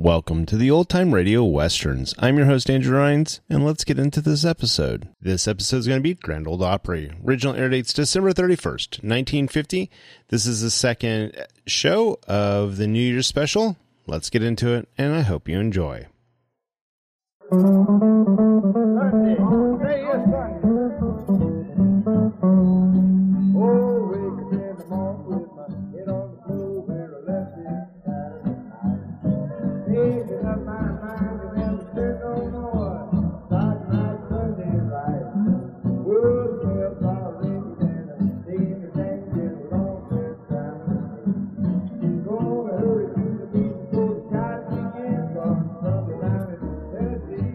Welcome to the Old Time Radio Westerns. I'm your host, Andrew Rhynes, and let's get into this episode. This episode is going to be Grand Ole Opry. Original air dates December 31st, 1950. This is the second show of the New Year's special. Let's get into it, and I hope you enjoy. Sunday. Today is Sunday. Oh, waking in the morning with my head on the floor where I left it Saturday night. Making up my mind to never spend no more. Starting my Sunday right. World smells already and I'm taking the things in a long time. Gonna hurry to the beach before the shot begins on Sunday night in Tennessee.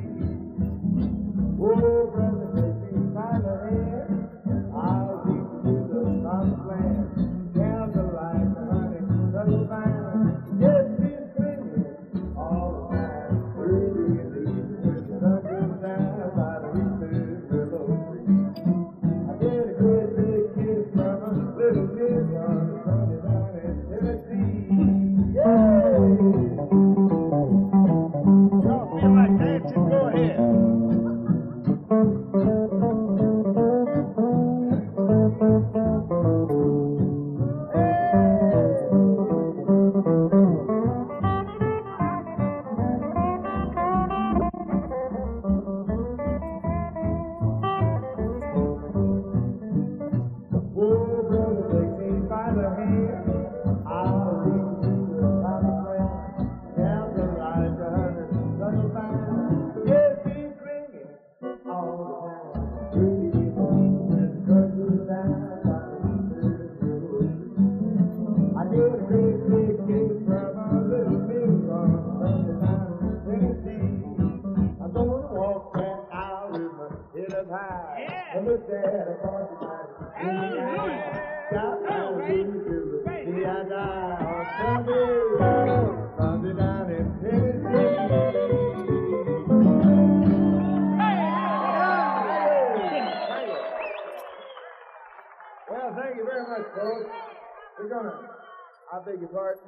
Oh, brother, take me by the hand. I'll lead you to the promised land. Down the line, the honey, sunny fine. Just be swinging all the time. Early in the evening when the sun goes down by the return willow tree. I get a good big kiss from a little miss on the Sunday night in Tennessee. Yay! Y'all feel like dancing? Go ahead. Well, thank you very much, folks. I beg your pardon?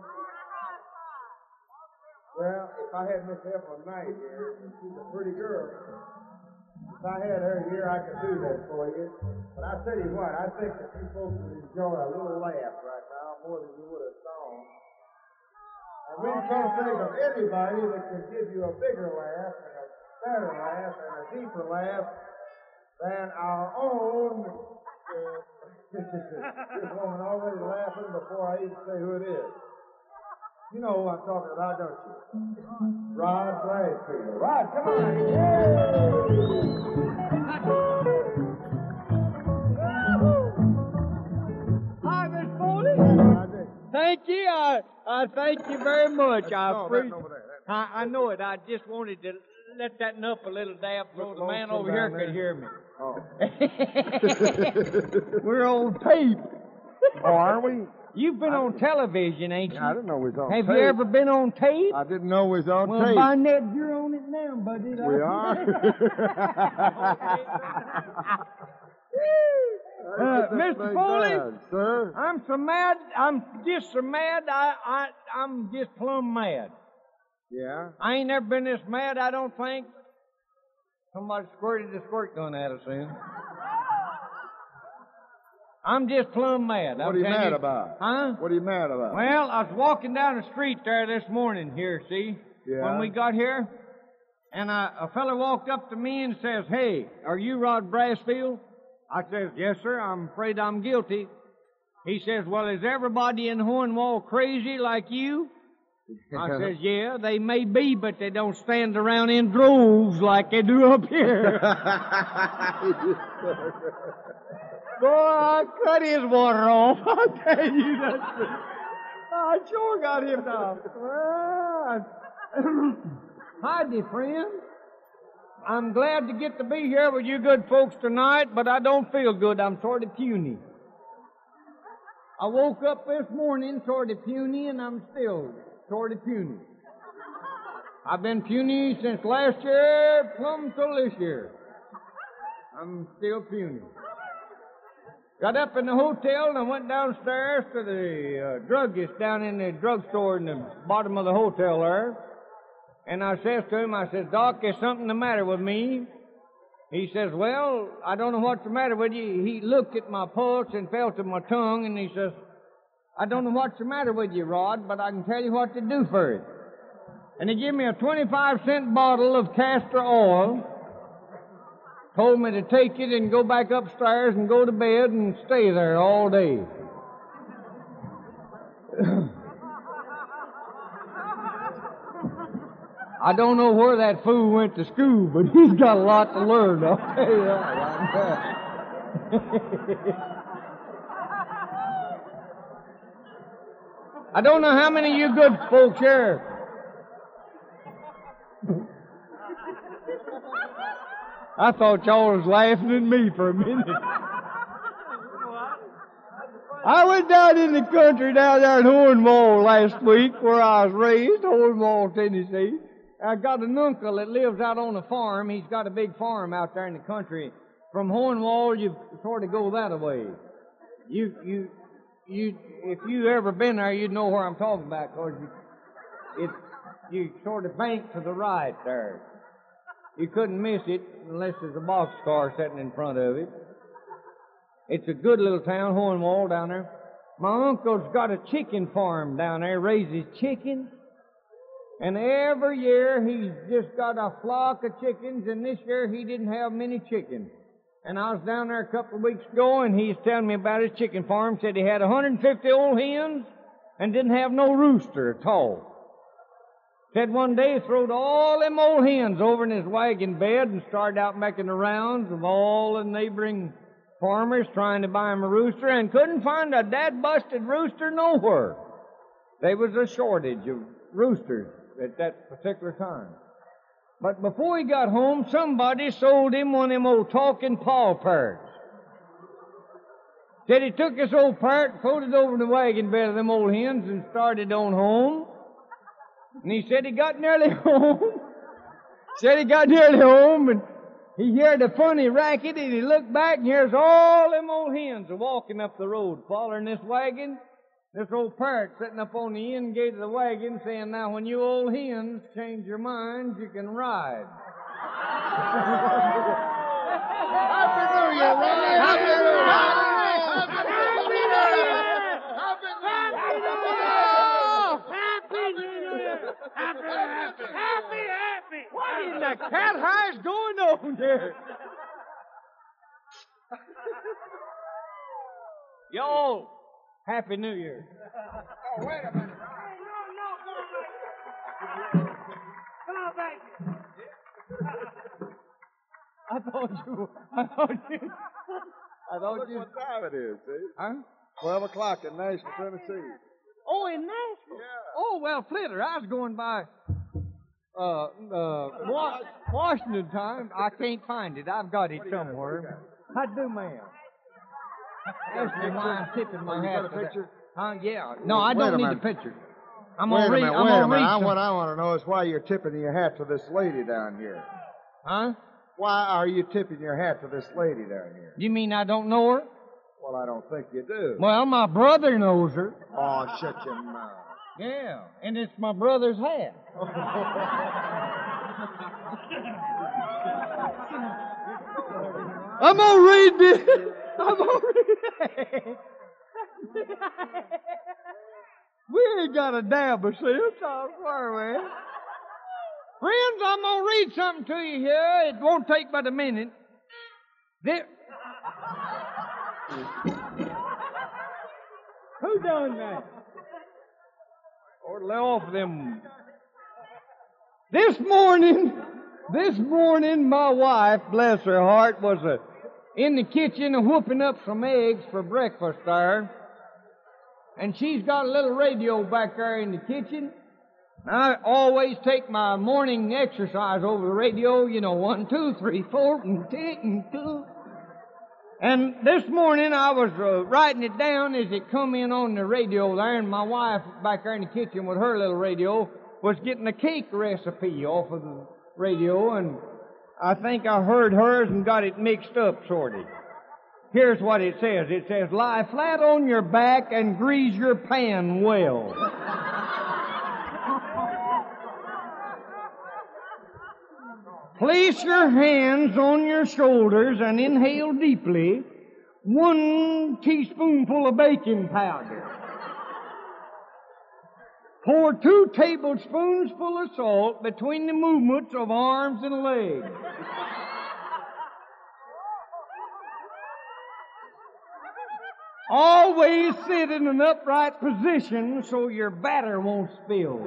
Well, if I had Miss Ethel Knight here, and she's a pretty girl, if I had her here, I could do that for you. But I tell you what, I think that you folks would enjoy a little laugh right now more than you would a song. And we can't think of anybody that can give you a bigger laugh and a better laugh and a deeper laugh than our own. This woman already laughing before I even say who it is. You know who I'm talking about, don't you? Rod Bradfield. Rod, come on. Hi, Miss Foley. Thank you. I thank you very much. I appreciate it. I know it. I just wanted to let that up a little dab so the man over here could hear me. Oh. We're on tape. Oh, are we? You've been on television, ain't you? I didn't know we was on Have tape. you ever been on tape? I didn't know we was on well, tape. by net, you're on it now, buddy. We are? Mr. Foley, sir? I'm so mad. I'm just so mad. I'm just plumb mad. Yeah? I ain't never been this mad, I don't think. Somebody squirted the squirt gun at us then. I'm just plumb mad. What are you mad about? Huh? What are you mad about? Well, I was walking down the street there this morning here, see? Yeah. When we got here. And a fella walked up to me and says, "Hey, are you Rod Brasfield?" I says, "Yes, sir. I'm afraid I'm guilty." He says, "Well, is everybody in Hornwall crazy like you?" I says, "Yeah, they may be, but they don't stand around in droves like they do up here." Boy, I cut his water off. I tell you that. I sure got him now. Hi, dear friend. I'm glad to get to be here with you good folks tonight, but I don't feel good. I'm sort of puny. I woke up this morning sort of puny, and I'm still sort of puny. I've been puny since last year, plumb till this year. I'm still puny. Got up in the hotel and I went downstairs to the druggist down in the drugstore in the bottom of the hotel there. And I says to him, I says, Doc, there's something the matter with me. He says, well, I don't know what's the matter with you. He looked at my pulse and felt at my tongue, and he says, I don't know what's the matter with you, Rod, but I can tell you what to do for it. And he gave me a 25-cent bottle of castor oil, told me to take it and go back upstairs and go to bed and stay there all day. I don't know where that fool went to school, but he's got a lot to learn, I'll tell you that. I don't know how many of you good folks here. I thought y'all was laughing at me for a minute. I went down in the country down there in Hornwall last week where I was raised, Hornwall, Tennessee. I got an uncle that lives out on a farm. He's got a big farm out there in the country. From Hornwall, you sort of go that way. If you ever been there, you'd know where I'm talking about, because you sort of bank to the right there. You couldn't miss it unless there's a boxcar sitting in front of it. It's a good little town, Hornwall, down there. My uncle's got a chicken farm down there, raises chickens. And every year he's just got a flock of chickens, and this year he didn't have many chickens. And I was down there a couple of weeks ago, and he's telling me about his chicken farm. Said he had 150 old hens and didn't have no rooster at all. Said one day he throwed all them old hens over in his wagon bed and started out making the rounds of all the neighboring farmers trying to buy him a rooster, and couldn't find a dad-busted rooster nowhere. There was a shortage of roosters at that particular time. But before he got home, somebody sold him one of them old talking paw parrots. Said he took this old parrot, put it over the wagon bed of them old hens, and started on home. And he said he got nearly home. And he heard a funny racket, and he looked back, and here's all them old hens walking up the road, following this wagon. This old parrot sitting up on the end gate of the wagon saying, now when you old hens change your minds, you can ride. Happy New Year, Ronnie! Happy New Year! Happy New Year! Happy! What in the cat high's going on there? Yo! Happy New Year. Oh, wait a minute. Come on, baby. I thought you. What time it is, see? Huh? 12 o'clock in Nashville, Tennessee. Oh, in Nashville? Yeah. Oh, well, Flitter, I was going by Washington time. I can't find it. I've got it somewhere. I do, ma'am. Ask me why I'm tipping my hat. You got a picture? Yeah. No, I don't need a picture. I'm Wait gonna read. a minute, I'm wait a gonna minute. read. What I want to know is why you're tipping your hat to this lady down here. Huh? Why are you tipping your hat to this lady down here? You mean I don't know her? Well, I don't think you do. Well, my brother knows her. Oh, shut your mouth. Yeah, and it's my brother's hat. I'm gonna read this. We ain't got a dab of sense, I swear, man. Friends, I'm gonna read something to you here. It won't take but a minute. Who done that? Or lay off them. This morning, my wife, bless her heart, was in the kitchen whooping up some eggs for breakfast there. And she's got a little radio back there in the kitchen. I always take my morning exercise over the radio, 1, 2, 3, 4, and 10, and 2. And this morning I was writing it down as it come in on the radio there, and my wife back there in the kitchen with her little radio was getting a cake recipe off of the radio, and I think I heard hers and got it mixed up, sort of. Here's what it says. It says, lie flat on your back and grease your pan well. Place your hands on your shoulders and inhale deeply 1 teaspoonful of baking powder. Pour 2 tablespoons full of salt between the movements of arms and legs. Always sit in an upright position so your batter won't spill.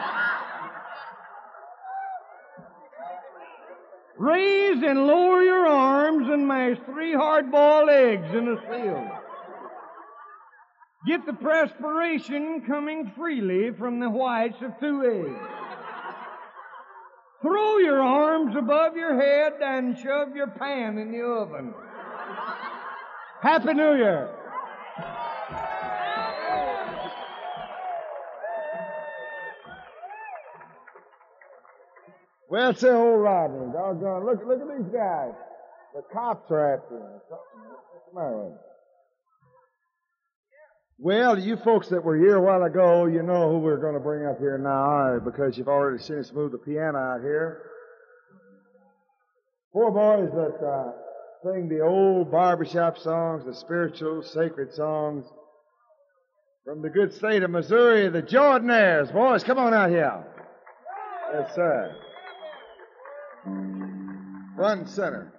Raise and lower your arms and mash 3 hard-boiled eggs in a sieve. Get the perspiration coming freely from the whites of 2 eggs. Throw your arms above your head and shove your pan in the oven. Happy New Year. Well, say, old Rodney, doggone, look at these guys. The cops are after them. What's the matter with them? Well, you folks that were here a while ago, you know who we're going to bring up here now, because you've already seen us move the piano out here. 4 boys that sing the old barbershop songs, the spiritual, sacred songs from the good state of Missouri, the Jordanaires. Boys, come on out here. Yes, sir. Front and center.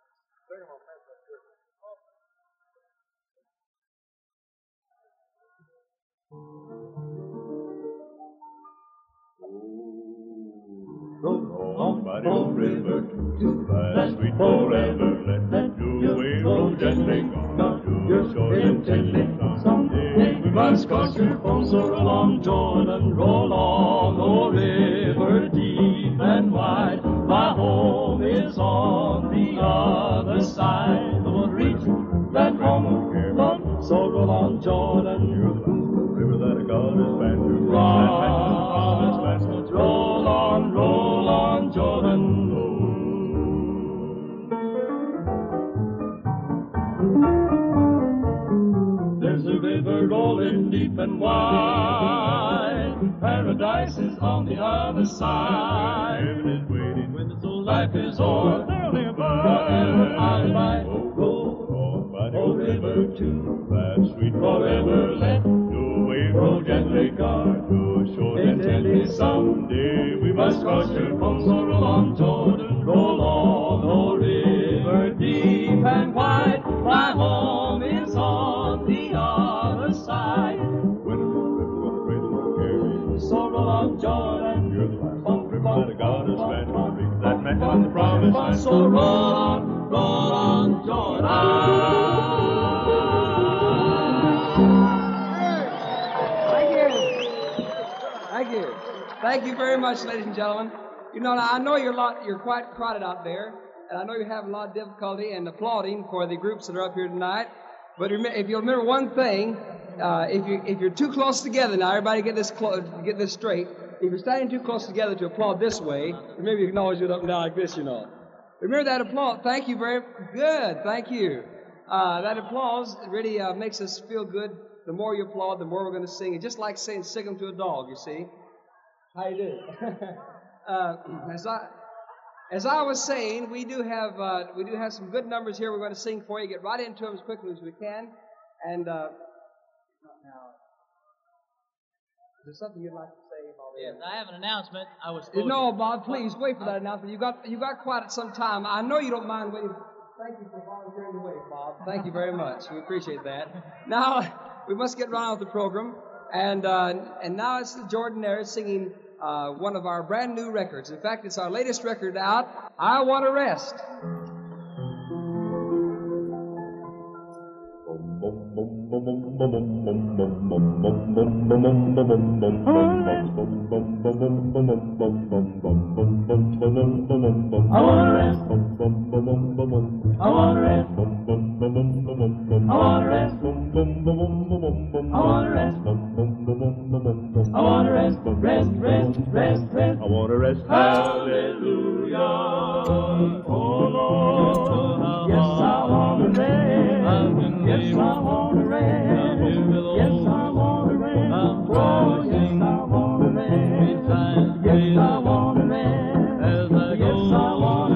By the old river to fast sweet forever, let the way roll gently on to your shore and gently. Someday we must cross your foam, so roll on Jordan, roll on, O river deep and wide. My home is on the other side. The one reach that home run, so roll on Jordan. You're the river that God has planned to cross. Roll on, Jordan. There's a river rolling deep and wide. Paradise is on the other side. Heaven is waiting when the soul life is o'er. There'll forever I might roll on, O river to that sweet forever. Let your wave roll gently, guard to shore and gently. Someday we must cross your foam, so roll on, Jordan, roll on, O river deep and wide. My home is on the other side. When the river will pray the Lord carry, so roll on, Jordan. You're the last river that God has planned to reach that man on the promised land. So roll on, Jordan. Thank you very much, ladies and gentlemen. You know, I know you're quite crowded out there, and I know you're having a lot of difficulty in applauding for the groups that are up here tonight. But if you'll remember one thing, if you're too close together now, everybody get this straight. If you're standing too close together to applaud this way, maybe you can always do it up and down like this, you know. Remember that applause. Thank you very good. Thank you. That applause really makes us feel good. The more you applaud, the more we're going to sing. It's just like saying "sick 'em" to a dog, you see. How you do? As I was saying, we do have some good numbers here. We're going to sing for you. Get right into them as quickly as we can. And now, is there something you'd like to say, Bob? Yes, I have an announcement. No, Bob, please wait for that announcement. You got quiet at some time. I know you don't mind waiting. Thank you for volunteering to wait, Bob. Thank you very much. We appreciate that. Now we must get right on with the program. And now it's the Jordanaires singing one of our brand new records. In fact, it's our latest record out, I Want to Rest. I want to rest. I want to rest. I want to rest. I want to rest. I want to rest. Rest, rest, rest, rest. I want to rest. Hallelujah. Oh Lord. Yes, I want to rest. Yes, I want to rest. Yes, I want to rest. Oh, yes, I want to rest. Yes, I want to rest. Yes, I want to rest.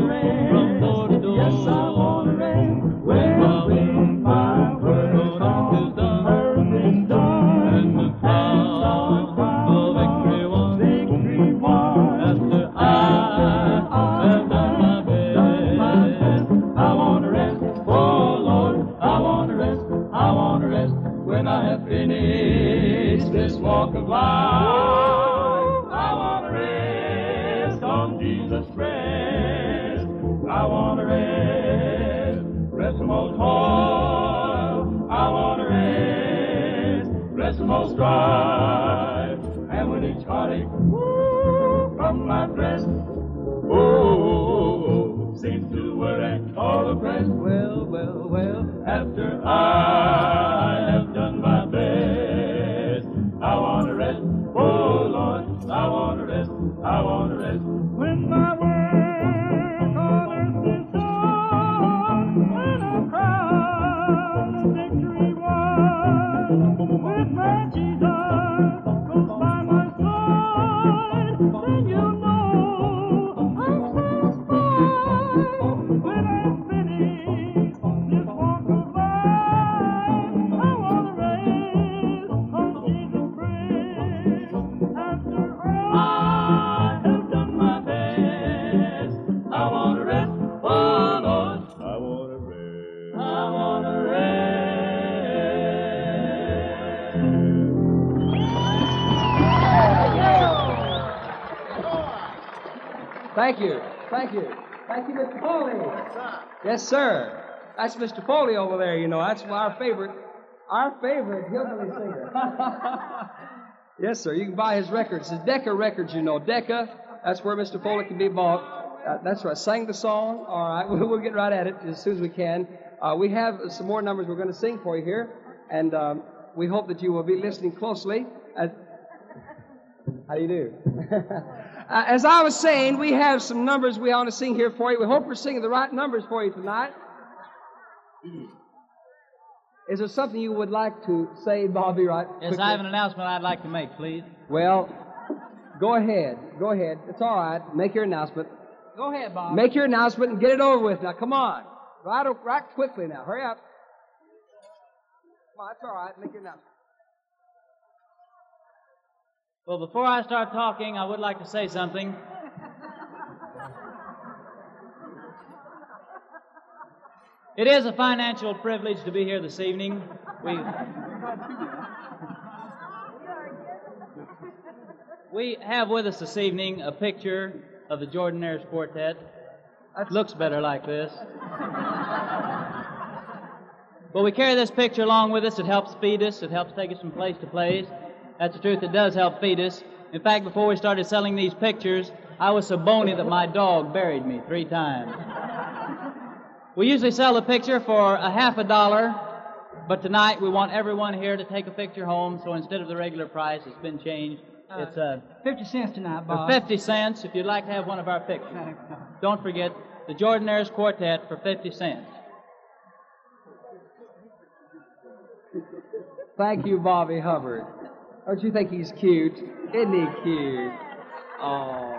walk of life. I want to rest on Jesus' breast. I want to rest from all toil. I want to rest from all strife. And when each heartache from my breast, seems to worry all oppressed. Well, after I have done my best, I want to rest. Oh Lord, I want to rest. I want to rest. When my work on earth is done, when I'm crowned and victory won, with my Jesus goes by my side, then you'll know I'm satisfied. When I'm finished this walk of life, I want to rest on Jesus' breast. After I have done my best, I want to rest. Oh Lord, I want to rest. I want to rest. Thank you. Thank you. Thank you, Mr. Foley. Yes, sir. That's Mr. Foley over there, you know. That's our favorite hillbilly singer. Yes, sir. You can buy his records. His Decca records, you know. Decca, that's where Mr. Foley can be bought. That's right. Sang the song. All right. We'll get right at it as soon as we can. We have some more numbers we're going to sing for you here, and we hope that you will be listening closely. How do you do? As I was saying, we have some numbers we want to sing here for you. We hope we're singing the right numbers for you tonight. Is there something you would like to say, Bobby, right? Yes, quickly? I have an announcement I'd like to make, please. Well, go ahead. Go ahead. It's all right. Make your announcement. Go ahead, Bob. Make your announcement and get it over with. Now, come on. Right quickly now. Hurry up. Come on, it's all right. Make your announcement. Well, before I start talking, I would like to say something. It is a financial privilege to be here this evening. We have with us this evening a picture of the Jordanaires Quartet. It looks better like this. But we carry this picture along with us. It helps feed us. It helps take us from place to place. That's the truth. It does help feed us. In fact, before we started selling these pictures, I was so bony that my dog buried me 3 times. We usually sell the picture for $50, but tonight we want everyone here to take a picture home, so instead of the regular price, it's been changed. It's 50 cents tonight, Bob. 50 cents if you'd like to have one of our pictures. Don't forget, the Jordanaires Quartet for 50 cents. Thank you, Bobby Hubbard. Don't you think he's cute? Isn't he cute? Oh.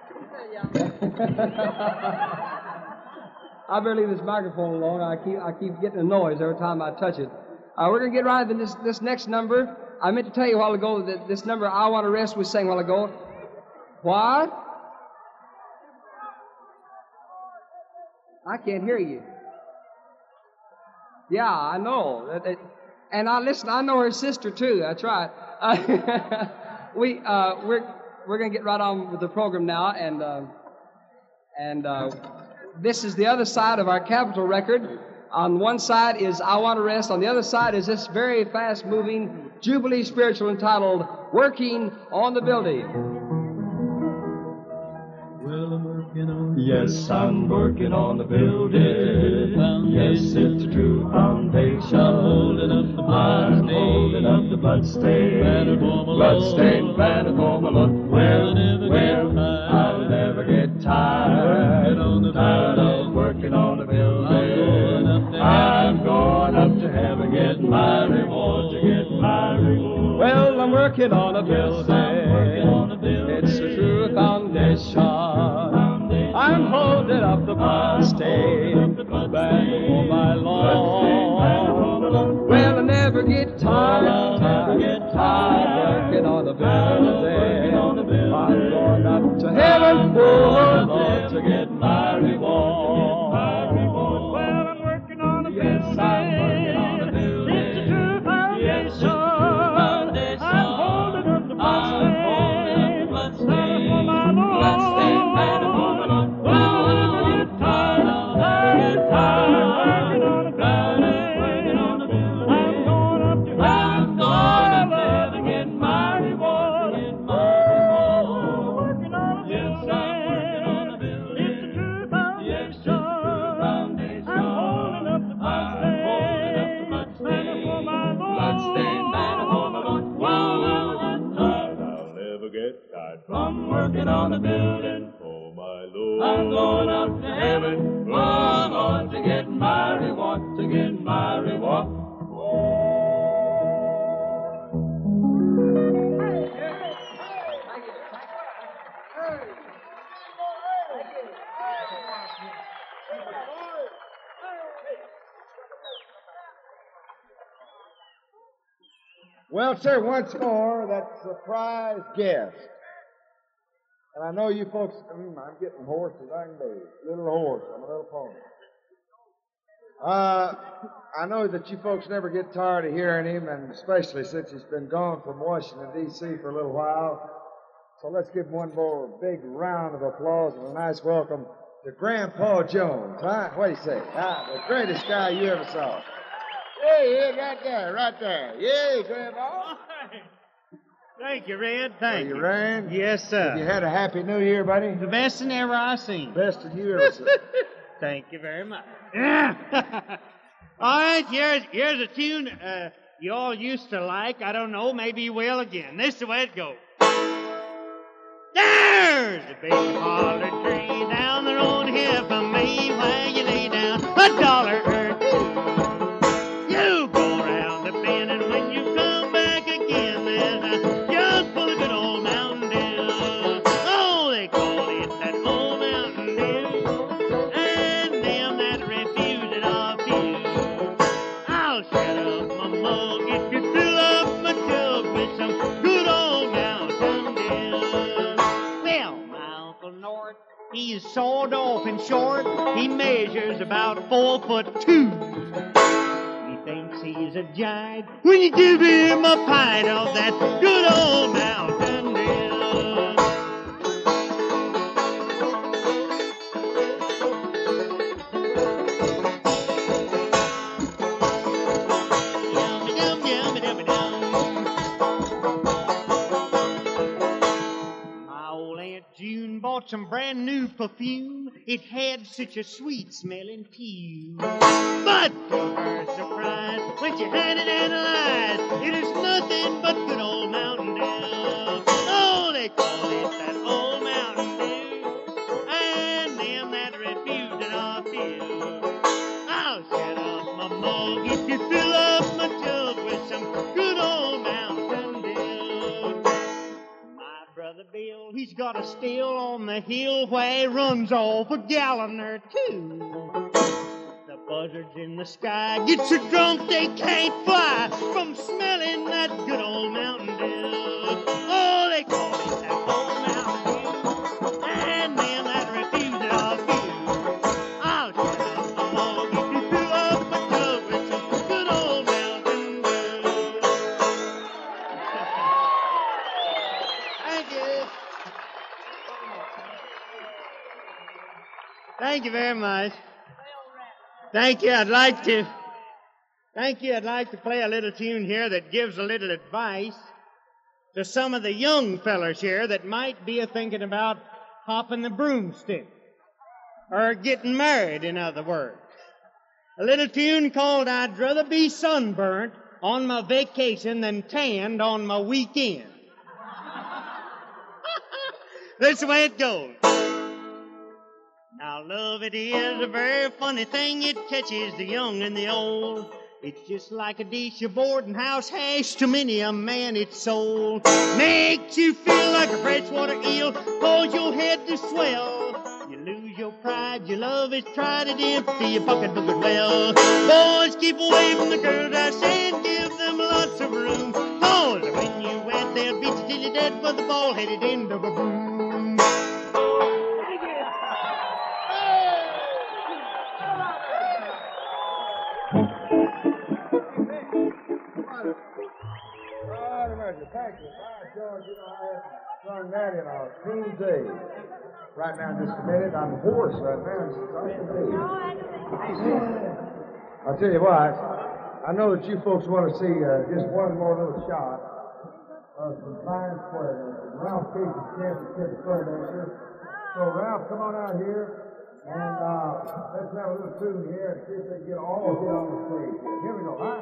I better leave this microphone alone. I keep getting a noise every time I touch it. We're going to get right into this next number. I meant to tell you a while ago that this number, I Want to Rest, we sang a while ago. What? I can't hear you. Yeah, I know. And I know her sister too. That's right. We're going to get right on with the program now, and this is the other side of our Capitol record. On one side is I Want to Rest. On the other side is this very fast-moving Jubilee spiritual entitled Working on the Building. Yes, I'm working on the building. Yes, it's a true foundation. I'm holding up the bloodstained banner for my Lord. Well, I'll never get tired of working on the building. I'm going up to heaven, getting my reward, Well, I'm working on a building. It's a true foundation. I'm holding up the bloodstained banner for my Lord. Well, I never get tired working on the building. I'm going up to heaven, oh Lord, to get my reward. Well, I'm working on the building. Yes, I'm working on the building. It's a true foundation. I'm holding going up to heaven. Long on to get my reward, to get my reward. Well, sir, once more, that surprise guest. And I know you folks, I'm getting hoarse as I can be. Little horse, I'm a little pony. I know that you folks never get tired of hearing him, and especially since he's been gone from Washington, D.C. for a little while. So let's give him one more big round of applause and a nice welcome to Grandpa Jones, huh? What do you say? The greatest guy you ever saw. Yeah, right there. Yeah, Grandpa. Thank you, Red. Thank you. Red? Yes, sir. Have you had a happy New Year, buddy? The best thing ever I seen. Best of you ever seen. Thank you very much. Yeah. All right, here's a tune you all used to like. I don't know, maybe you will again. This is the way it goes. There's a big holler tree down the road here from me where you lay down $1 or two. You go around the bend and when you come back again, there's a jug full of good old Mountain Dew. Oh, they call it that old Mountain Dew. And them that refuse it off you. I'll shut up my mug if you fill up my jug with some good old Mountain Dew. Well, my Uncle Nort, he's sawed off and short. He measures about 4'2". He thinks he's a giant when you give him a pint of that good old Mountain Dew. My old Aunt June bought some brand new perfume. It had such a sweet smelling tune. But to her surprise, when she had it analyzed, it is nothing but good old Mountain Dew. Oh, they call it that old Mountain Dew. And them that refuse it off you. I'll shut up my mug if you fill up my jug with some good old Mountain Dew. My brother Bill, he's got a still on the hill where he runs off a gallon or two. The buzzards in the sky get so drunk they can't fly from smelling that good old Mountain Dew. Oh, they call it that old Mountain Dew. And them that refuse it off you. I'll shut up my mug if you fill up my jug with some good old Mountain Dew. Thank you. Thank you very much. Thank you. I'd like to play a little tune here that gives a little advice to some of the young fellers here that might be thinking about hopping the broomstick or getting married, in other words. A little tune called I'd Rather Be Sunburnt on My Vacation Than Tanned on My Weekend. That's the way it goes. Now, love, it is a very funny thing. It catches the young and the old. It's just like a dish of boarding house hash to many a man it's sold. Makes you feel like a freshwater eel, cause your head to swell. You lose your pride, your love is tried and empty, your pocketbook as well. Boys, keep away from the girls, I say, and give them lots of room. Cause when you wet, they'll beat you till you're dead for the bald-headed end of a broom. Thank you. George, you know, I haven't sung that in a cool day. Right now, in just a minute, I'm hoarse right now. I'll tell you what, I know that you folks want to see just one more little shot of some fine square. Ralph Casey's championship square dancer. So, Ralph, come on out here, and let's have a little tune here and see if they can get all hit on the stage. Here we go, huh?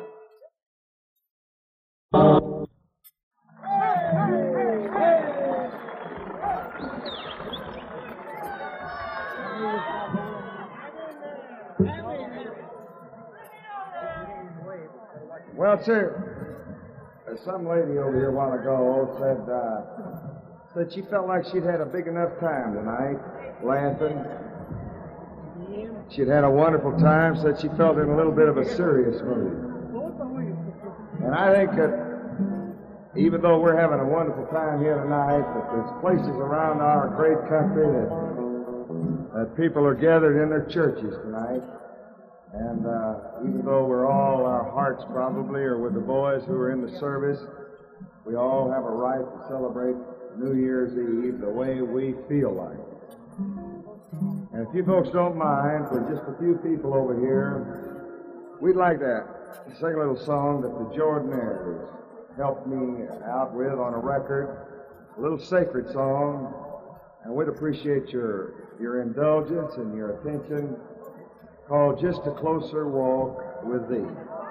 Well, sir, some lady over here a while ago said she felt like she'd had a big enough time tonight, laughing. She'd had a wonderful time, said she felt in a little bit of a serious mood. And I think that even though we're having a wonderful time here tonight, that there's places around our great country that people are gathered in their churches tonight. And even though we're all, our hearts probably are with the boys who are in the service, we all have a right to celebrate New Year's Eve the way we feel like it. And if you folks don't mind, for just a few people over here, we'd like to sing a little song that the Jordanaires helped me out with on a record, a little sacred song, and we'd appreciate your indulgence and your attention, called Just a Closer Walk with Thee.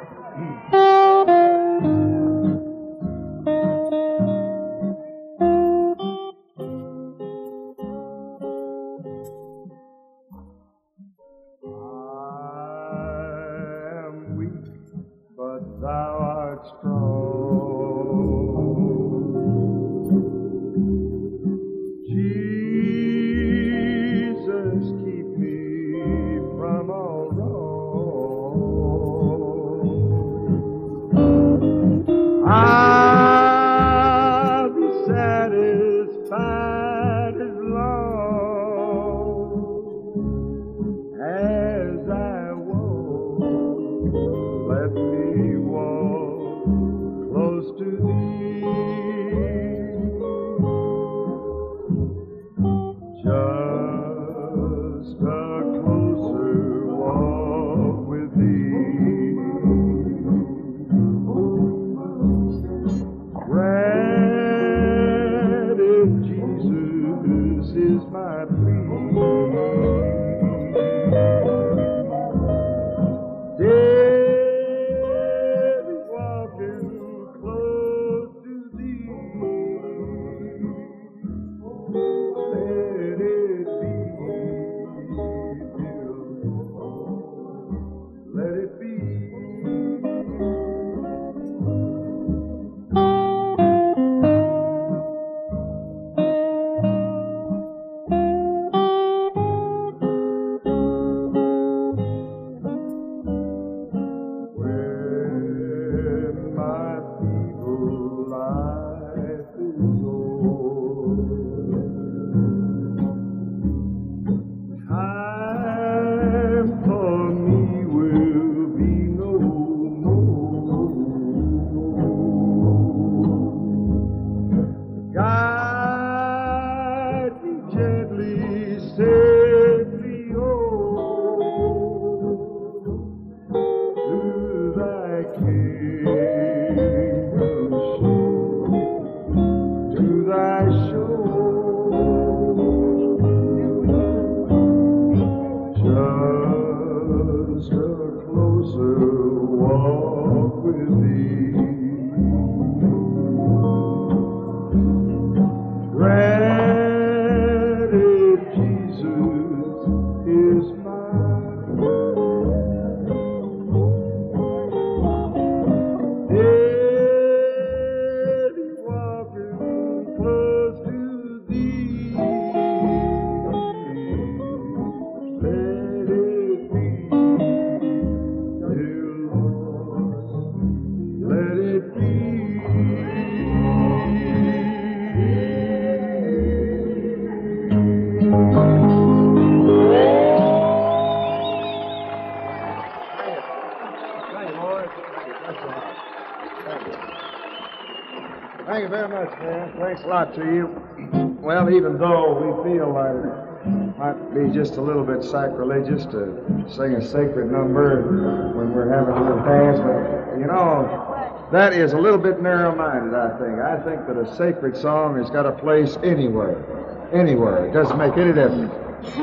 Thank you very much, man. Thanks a lot to you. Well, even though we feel like it might be just a little bit sacrilegious to sing a sacred number when we're having a little dance, but, you know, that is a little bit narrow-minded, I think. I think that a sacred song has got a place anywhere. Anywhere. It doesn't make any difference.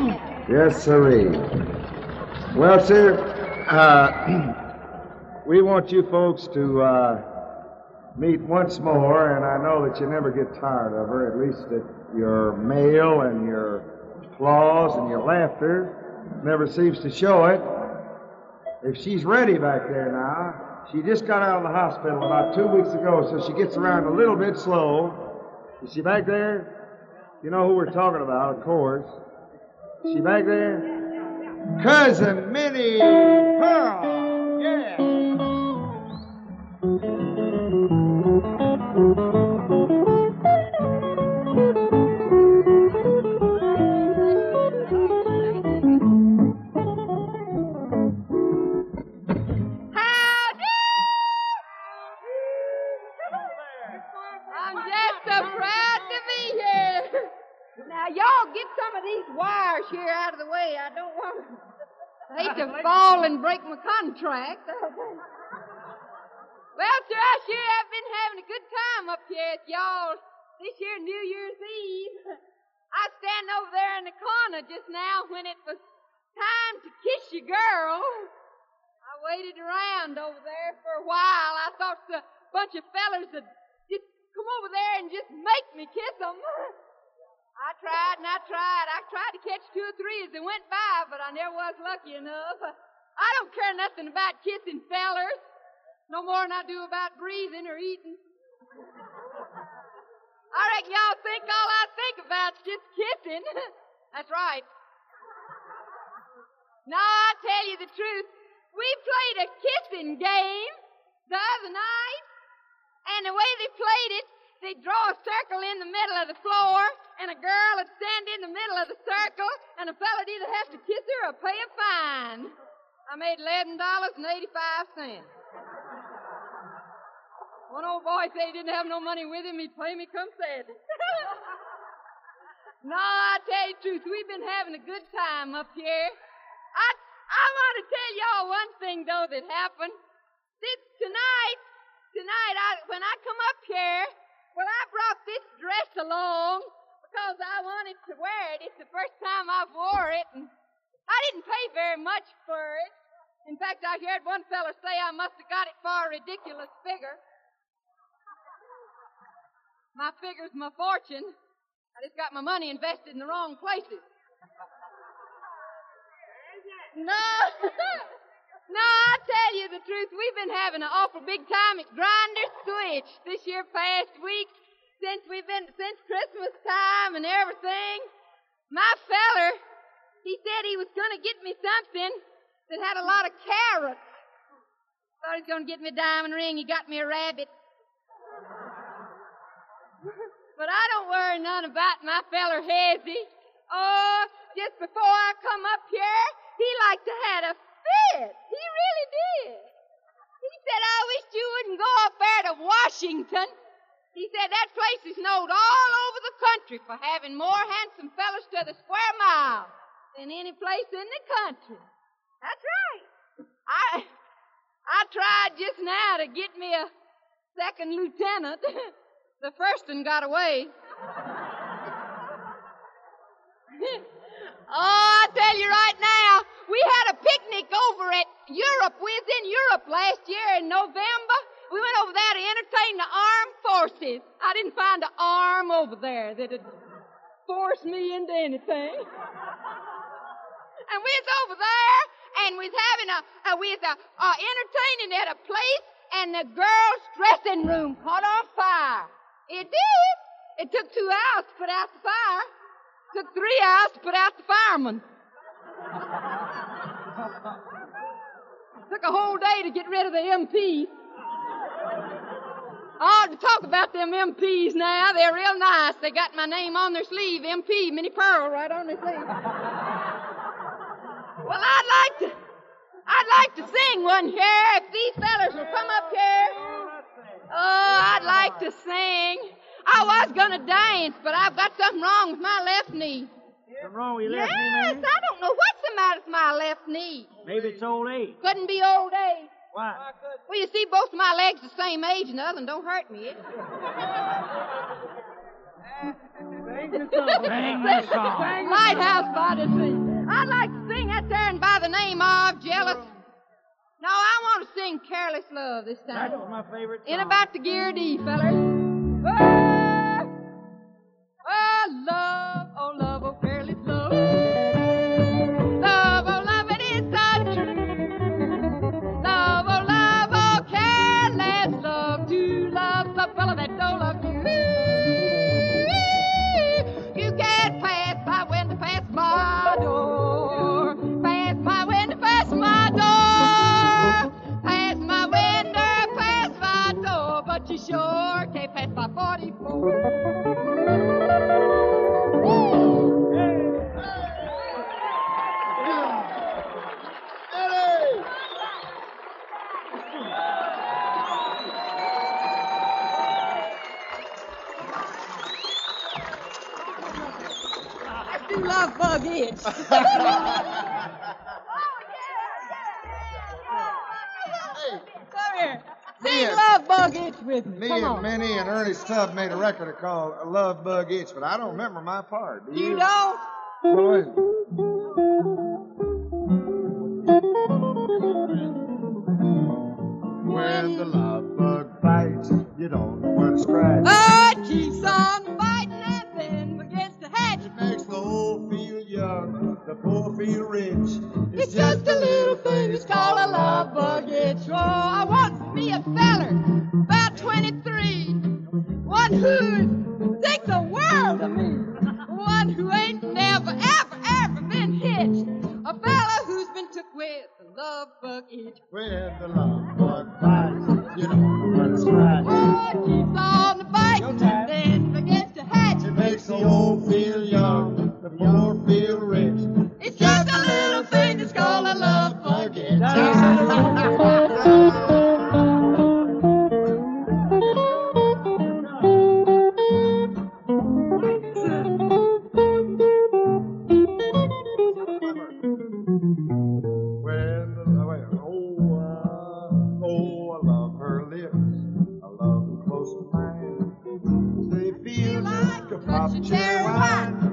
Yes, sirree. Well, sir, we want you folks to meet once more, and I know that you never get tired of her, at least that your mail and your applause and your laughter never seems to show it. if she's ready back there now. She just got out of the hospital about 2 weeks ago, so she gets around a little bit slow. Is she back there? You know who we're talking about, of course. Is she back there? Cousin Minnie Pearl. Yeah. Here out of the way. I don't want to. I hate to fall and break my contract. Well, sir, I sure have been having a good time up here at y'all this year New Year's Eve. I stand over there in the corner just now when it was time to kiss your girl. I waited around over there for a while. I thought a bunch of fellers would just come over there and just make me kiss them. I tried and I tried. I tried to catch 2 or 3 as they went by, but I never was lucky enough. I don't care nothing about kissing fellers, no more than I do about breathing or eating. I reckon y'all think all I think about's just kissing. That's right. No, I tell you the truth. We played a kissing game the other night, and the way they played it, they'd draw a circle in the middle of the floor, and a girl would stand in the middle of the circle, and a fella'd either have to kiss her or pay a fine. I made $11.85. One old boy said he didn't have no money with him. He'd pay me come Saturday. No, I tell you the truth, we've been having a good time up here. I want to tell y'all one thing, though, that happened. Tonight, when I come up here, well, I brought this dress along because I wanted to wear it. It's the first time I've wore it, and I didn't pay very much for it. In fact, I heard one fellow say I must have got it for a ridiculous figure. My figure's my fortune. I just got my money invested in the wrong places. No, I tell you the truth. We've been having an awful big time at Grinder's Switch this year past week since Christmas time and everything. My feller, he said he was going to get me something that had a lot of carrots. Thought he was going to get me a diamond ring. He got me a rabbit. But I don't worry none about my feller Hezzy. Oh, just before I come up here, he like to had a fit. He really did. He said, I wish you wouldn't go up there to Washington. He said that place is known all over the country for having more handsome fellas to the square mile than any place in the country. That's right. I tried just now to get me a second lieutenant. The first one got away. Oh, I tell you right now, we had a picnic over at Europe. We was in Europe last year in November. We went over there to entertain the armed forces. I didn't find an arm over there that'd force me into anything. And we was over there, and we was having entertaining at a place, and the girls' dressing room caught on fire. It did. It took 2 hours to put out the fire. It took 3 hours to put out the fireman. It took a whole day to get rid of the MP. Oh, to talk about them MPs now, they're real nice. They got my name on their sleeve, MP, Minnie Pearl, right on their sleeve. Well, I'd like to sing one here if these fellas will come up here. Oh, I'd like to sing. I was going to dance, but I've got something wrong with my left knee. Something wrong with your left knee, man? Yes, I don't know what's the matter with my left knee. Maybe it's old age. Couldn't be old age. Why? Well, you see, both of my legs the same age, and the other one don't hurt me. Sing the song. Lighthouse Odyssey. I'd like to sing that there and by the name of Jealous. No, I want to sing Careless Love this time. That's my favorite song. In about the gear D, fellers. Oh, love, oh, careless love. Love, oh, love, it is so true. itch. Come here. Sing Love Bug Itch with me. Me Come and on. Minnie and Ernie Stubb made a record called Love Bug Itch, but I don't remember my part. Do you? You don't? Well, wait. When the love bug bites, you don't know where to scratch. Oh, it keeps on biting and then begins to hatch. It makes the old feel young, the poor feel rich. It's just a little thing that's called a love bug itch. Oh, I want to be a feller, about 23. One who thinks the world of me. One who ain't never, ever been hitched. A fella who's been took with a love bug itch. When the love bug bites, you don't know where to scratch. Oh, it keeps on biting and then begins to hatch. It makes the old feel young, the poor feel rich. It's just a little thing that's called a love bug itch. I love her lips. I love them close to mine. They feel like a pop cherry wine.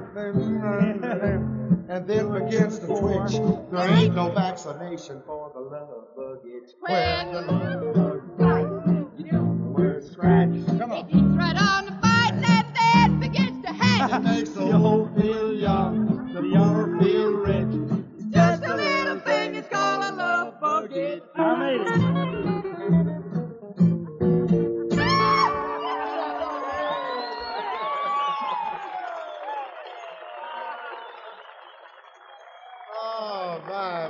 And then begins to twitch. There ain't no vaccination for the love bug itch. When the love bug bites, you don't know where to scratch. Come on. It eats right on the bite and then begins to hatch. It makes the old feel young, the poor feel rich. It's just a little thing it's called a love bug itch. I made it. Oh, my.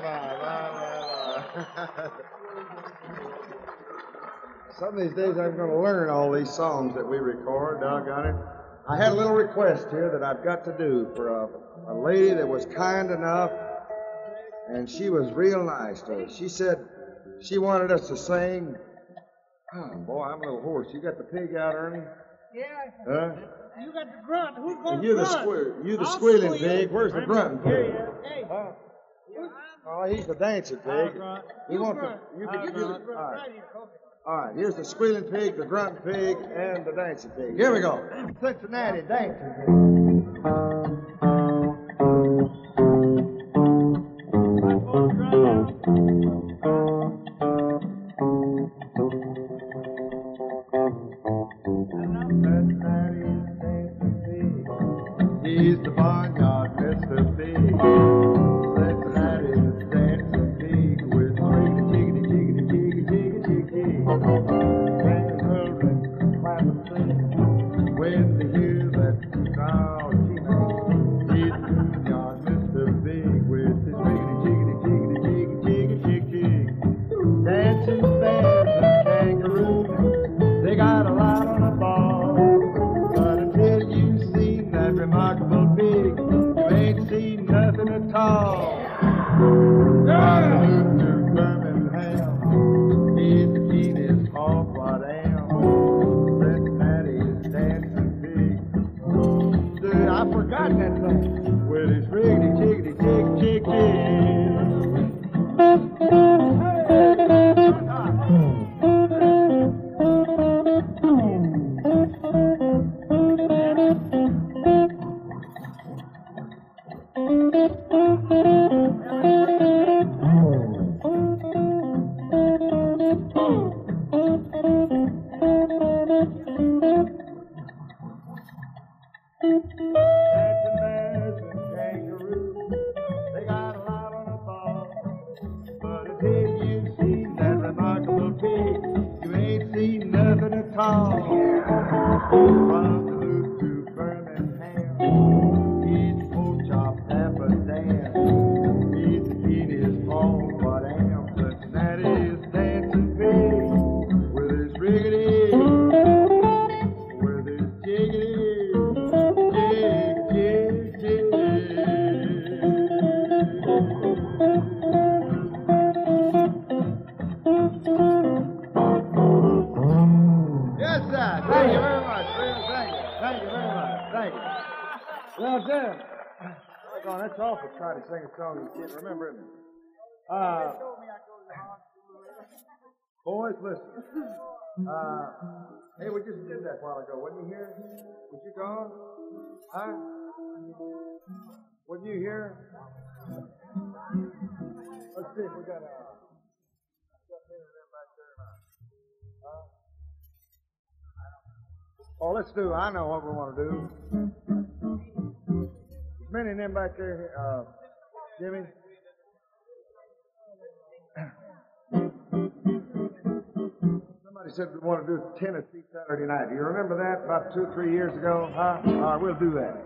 Some of these days I'm going to learn all these songs that we record, doggone it. I had a little request here that I've got to do for a lady that was kind enough, and she was real nice to us. She said she wanted us to sing. Oh, boy, I'm a little hoarse. You got the pig out, Ernie? Yeah. Huh? You got the grunt. Who's going You to the grunt? squealing pig. Where's the grunting pig? Hey. Huh? Oh, he's the dancing pig. We want the. You can do it. All right. All right. Here's the squealing pig, the grunting pig, and the dancing pig. Here we go. Cincinnati dancing pig. He's the barnyard Mr. Pig. Cincinnati's dancing pig with jiggity, jiggity, jiggity, jiggity, jiggity. And hurry, clap and sing. When they hear that crowd cheering, he's the barnyard Mr. Pig with his jiggity, jiggity, jiggity, jiggity, jiggity. Dancing bears and kangaroos, they got a lot on the ball. But until you've seen that remarkable pig, you ain't seen nothing at all. From to Birmingham, he's the keenest hog what am. Cincinnati's dancing pig. Dude, I've forgotten that thing. With his riggedy, jiggity, jig, jig, Dancing bears and kangaroos, they got a lot on the ball. But until you've seen that remarkable pig, you ain't seen nothing at all. From Duluth to Birmingham, he's the pork chop half a dam. He's the keenest hog what am. Cincinnati's dancing pig with his riggedy, with his jiggity. Yes, sir. Thank you very much. Thank you very much. Thank you. Well, sir, Oh, that's awful. Try to sing a song you can't remember it. Boys, listen. Hey, we just did that a while ago. Wasn't you here? Was you gone? Huh? Wasn't you here? Let's see if we got Oh, let's do. I know what we want to do. There's many of them back there, Jimmy. Somebody said we want to do Tennessee Saturday night. Do you remember that about 2 or 3 years ago? Huh? All right, we'll do that.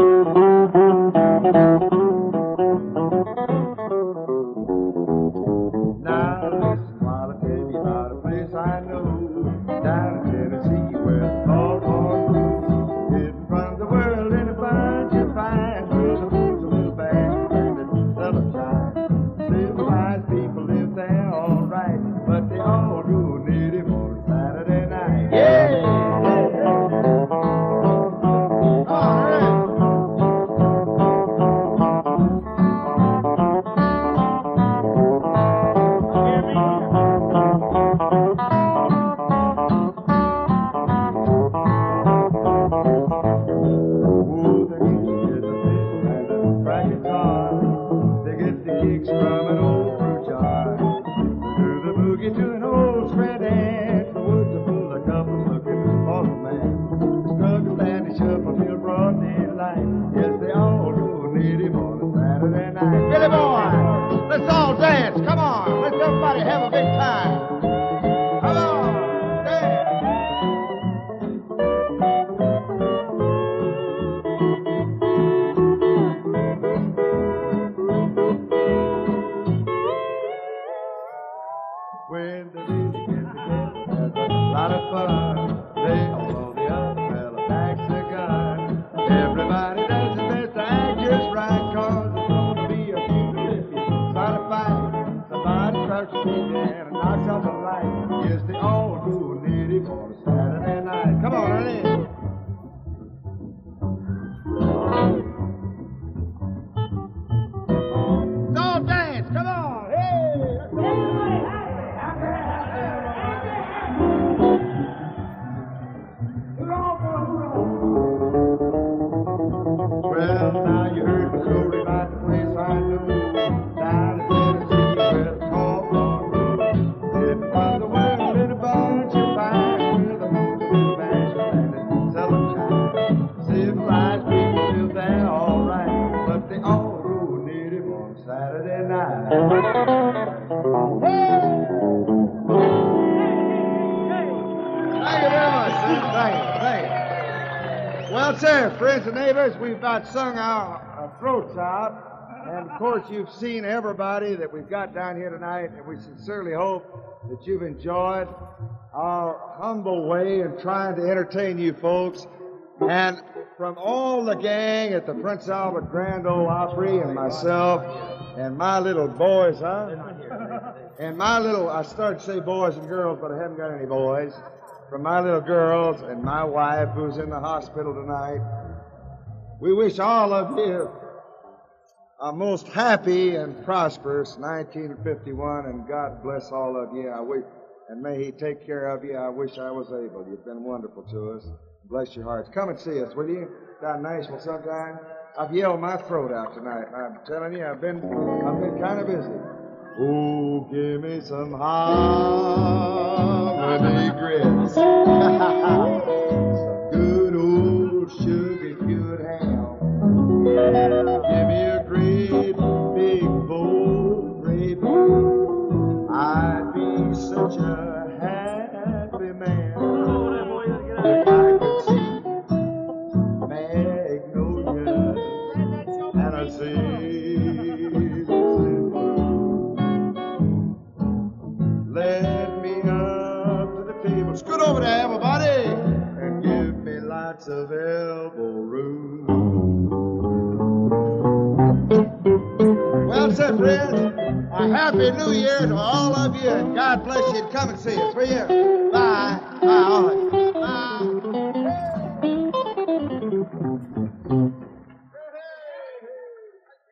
Now listen while I tell you about a place I know down in Tennessee where it's called Hardwood. Hidden from the world in a bunch of vines where the woods a little back and the sunshine. Civilized people live there all right, but they all go native on Saturday night. Yeah! We've about sung our throats out, and of course you've seen everybody that we've got down here tonight, and we sincerely hope that you've enjoyed our humble way in trying to entertain you folks. And from all the gang at the Prince Albert Grand Ole Opry and myself and my little boys, and my little, I started to say boys and girls, but I haven't got any boys. From my little girls and my wife who's in the hospital tonight, we wish all of you a most happy and prosperous 1951, and God bless all of you. And may He take care of you. I wish I was able. You've been wonderful to us. Bless your hearts. Come and see us, will you? Down in Nashville sometime. I've yelled my throat out tonight. I'm telling you, I've been kind of busy. Oh, give me some harmony grits. Some good old sugar good ham. Give me a great big bowl of gravy. I'd be such a happy man if I could see magnolias and a season blue. Let me up to the table. Scoot over there, everybody, and give me lots of elbow room. Well said, friends. A happy New Year to all of you, and God bless you, and come and see us, will you? Bye. Bye. All right. Bye.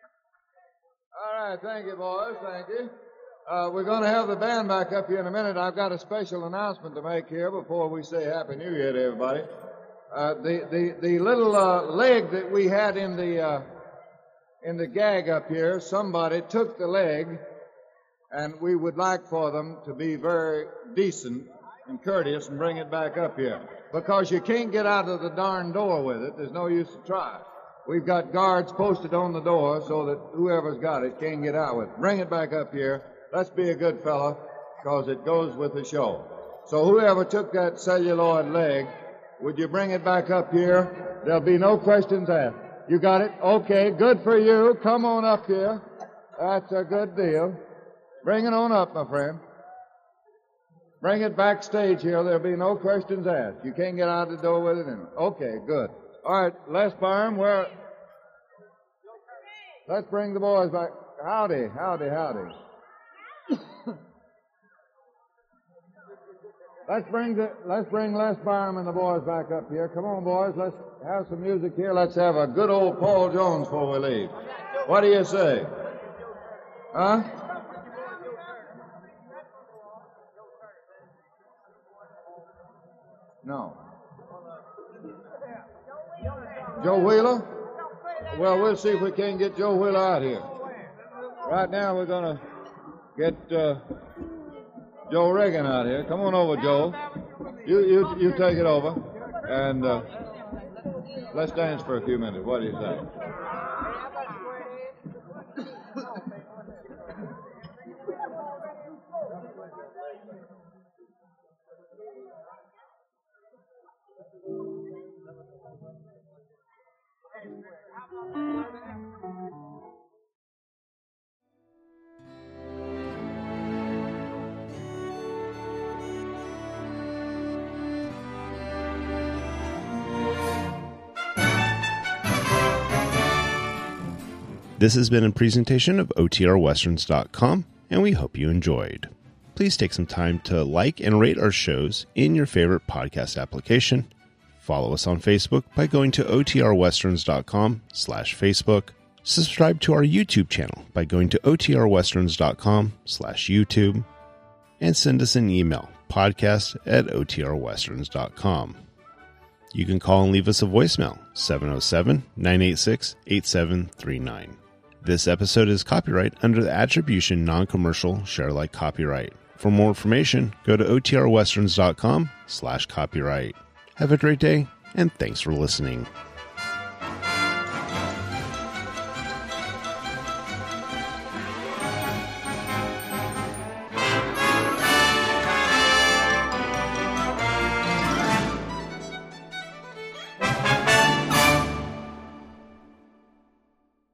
right, thank you, boys. Thank you. We're going to have the band back up here in a minute. I've got a special announcement to make here before we say Happy New Year to everybody. The little leg that we had in the gag up here, somebody took the leg, and we would like for them to be very decent and courteous and bring it back up here. Because you can't get out of the darn door with it. There's no use to try. We've got guards posted on the door so that whoever's got it can't get out with it. Bring it back up here. Let's be a good fella, because it goes with the show. So whoever took that celluloid leg, would you bring it back up here? There'll be no questions asked. You got it? Okay, good for you. Come on up here. That's a good deal. Bring it on up, my friend. Bring it backstage here. There'll be no questions asked. You can't get out the door with it. Okay, good. All right, Les Barham, where? Let's bring the boys back. Howdy. Let's bring Les Barham and the boys back up here. Come on, boys. Let's have some music here. Let's have a good old Paul Jones before we leave. What do you say? Huh? No. Joe Wheeler? Well, we'll see if we can get Joe Wheeler out here. Right now, we're going to get Joe Reagan out here. Come on over, Joe. You take it over, and let's dance for a few minutes. What do you say? This has been a presentation of OTRWesterns.com, and we hope you enjoyed. Please take some time to like and rate our shows in your favorite podcast application. Follow us on Facebook by going to OTRWesterns.com/Facebook. Subscribe to our YouTube channel by going to OTRWesterns.com/YouTube. And send us an email, podcast@OTRWesterns.com. You can call and leave us a voicemail, 707-986-8739. This episode is copyright under the Attribution Non-Commercial Share Alike Copyright. For more information, go to OTRWesterns.com/copyright. Have a great day, and thanks for listening.